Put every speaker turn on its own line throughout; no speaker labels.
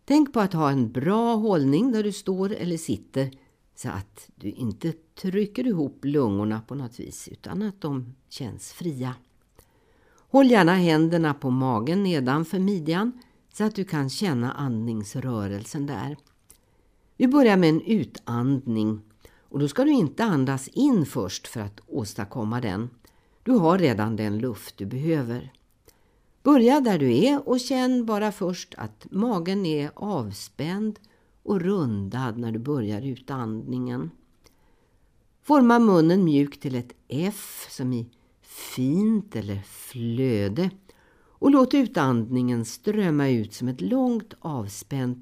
Tänk på att ha en bra hållning där du står eller sitter så att du inte trycker ihop lungorna på något vis utan att de känns fria. Håll gärna händerna på magen nedanför midjan så att du kan känna andningsrörelsen där. Vi börjar med en utandning och då ska du inte andas in först för att åstadkomma den. Du har redan den luft du behöver. Börja där du är och känn bara först att magen är avspänd och rundad när du börjar utandningen. Forma munnen mjukt till ett F som i fint eller flöde och låt utandningen strömma ut som ett långt avspänt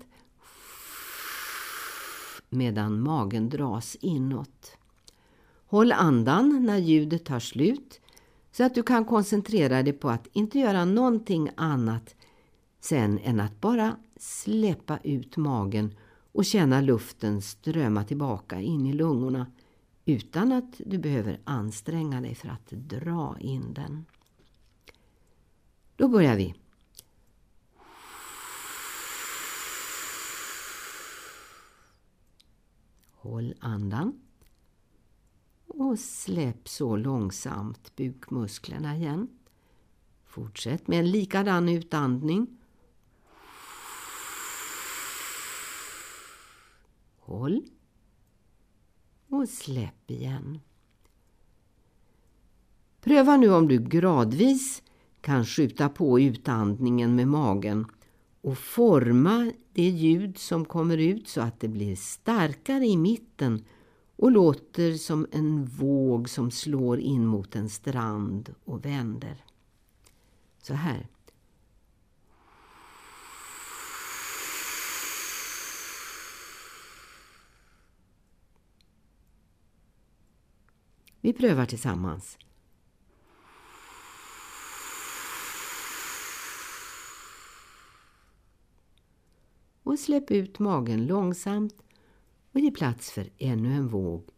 medan magen dras inåt. Håll andan när ljudet tar slut så att du kan koncentrera dig på att inte göra någonting annat sen än att bara släppa ut magen och känna luften strömma tillbaka in i lungorna utan att du behöver anstränga dig för att dra in den. Då börjar vi. Håll andan. Och släpp så långsamt bukmusklerna igen. Fortsätt med en likadan utandning. Håll. Och släpp igen. Pröva nu om du gradvis kan skjuta på utandningen med magen och forma det ljud som kommer ut så att det blir starkare i mitten och låter som en våg som slår in mot en strand och vänder. Så här. Vi prövar tillsammans. Och släpp ut magen långsamt och ge plats för ännu en våg